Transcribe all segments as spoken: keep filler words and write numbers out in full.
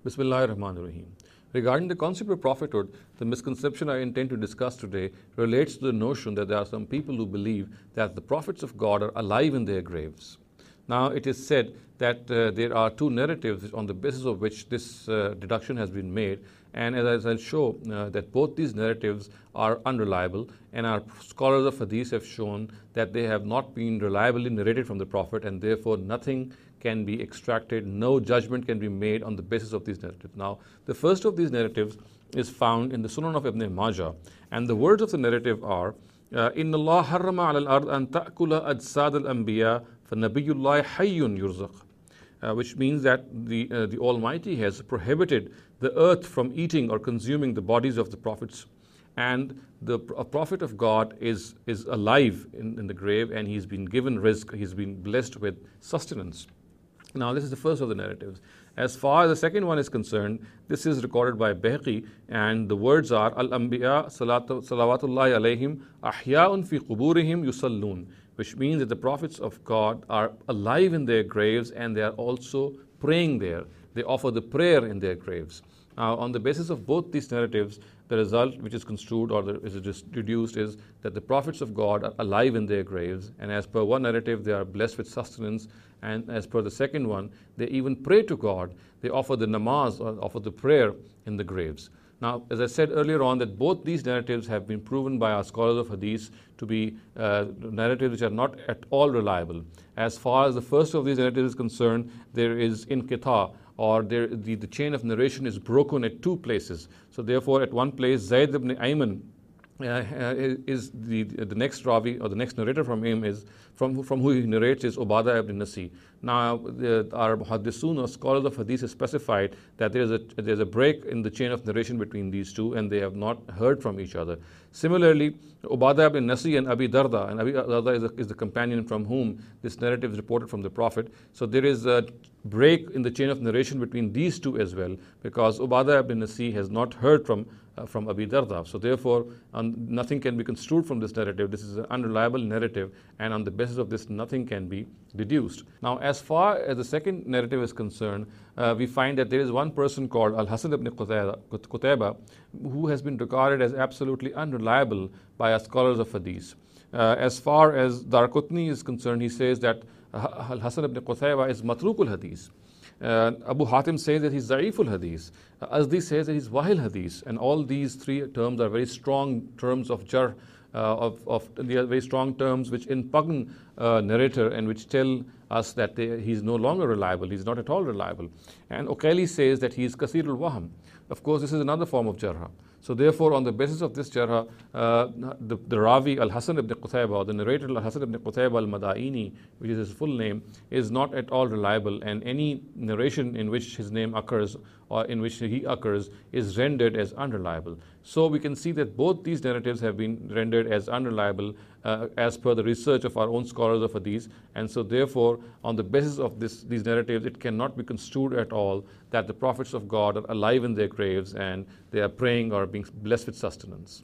Bismillahir Rahmanir Rahim. Regarding the concept of prophethood, the misconception I intend to discuss today relates to the notion that there are some people who believe that the prophets of God are alive in their graves. Now, it is said that uh, there are two narratives on the basis of which this uh, deduction has been made, and as I'll show uh, that both these narratives are unreliable, and our scholars of hadith have shown that they have not been reliably narrated from the Prophet, and therefore nothing can be extracted, no judgment can be made on the basis of these narratives. Now, the first of these narratives is found in the Sunan of Ibn Majah, and the words of the narrative are, إِنَّ اللَّهَ حَرَّمَ عَلَى الْأَرْضِ أَن تَأْكُلَ أَجْسَادَ الْأَنْبِيَاءِ فَنَبِيُّ اللَّهِ حَيٌّ يُرْزَقُ, uh, which means that the, uh, the Almighty has prohibited the earth from eating or consuming the bodies of the prophets. And the a prophet of God is, is alive in, in the grave, and he's been given rizq, he's been blessed with sustenance. Now, this is the first of the narratives. As far as the second one is concerned, this is recorded by Bayhaqi, and the words are, Al-Anbiya salawatullahi alayhim ahya'un fi quburihim yusallun, which means that the prophets of God are alive in their graves and they are also praying there. They offer the prayer in their graves. Now, on the basis of both these narratives, the result which is construed or is deduced is that the prophets of God are alive in their graves, and as per one narrative, they are blessed with sustenance, and as per the second one, they even pray to God. They offer the namaz or offer the prayer in the graves. Now, as I said earlier on, that both these narratives have been proven by our scholars of hadith to be uh, narratives which are not at all reliable. As far as the first of these narratives is concerned, there is inqita, or there, the, the chain of narration is broken at two places. So therefore, at one place, Zayd ibn Ayman uh, is the, the next Ravi, or the next narrator from him is, from, from who he narrates is Ubadah ibn Nasi. Now, the, our muhaddisun or scholars of hadith has specified that there is a there's a break in the chain of narration between these two, and they have not heard from each other. Similarly, Ubadah ibn Nasi and Abi Darda, and Abi Darda is, a, is the companion from whom this narrative is reported from the Prophet. So there is a break in the chain of narration between these two as well, because Ubadah ibn Nasi has not heard from uh, from Abi Darda. So therefore, um, nothing can be construed from this narrative. This is an unreliable narrative, and on the basis of this, nothing can be deduced. Now, as far as the second narrative is concerned, uh, we find that there is one person called Al-Hasan ibn Qutayba, who has been regarded as absolutely unreliable by our scholars of hadith. Uh, as far as Daraqutni is concerned, he says that Al-Hasan ibn Qutayba is matrukul hadith. Uh, Abu Hatim says that he's Za'iful hadith. Uh, Azdi says that he's Wahil hadith. And all these three terms are very strong terms of jar, uh, of, of they are very strong terms which impugn uh, narrator and which tell us that they, he's no longer reliable. He's not at all reliable. And Uqayli says that he's Kasirul Waham. Of course, this is another form of jarha. So therefore, on the basis of this jarha, uh, the, the Ravi Al-Hasan ibn Qutayba, or the narrator Al-Hasan ibn Qutayba Al-Madaini, which is his full name, is not at all reliable, and any narration in which his name occurs or in which he occurs is rendered as unreliable. So we can see that both these narratives have been rendered as unreliable uh, as per the research of our own scholars of hadith, and so therefore, on the basis of this, these narratives, it cannot be construed at all that the prophets of God are alive in their graves and they are praying or being blessed with sustenance.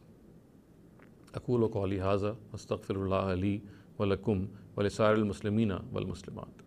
أقول قولي هذا أستغفر الله لي ولكم ولسائر المسلمين والمسلمات.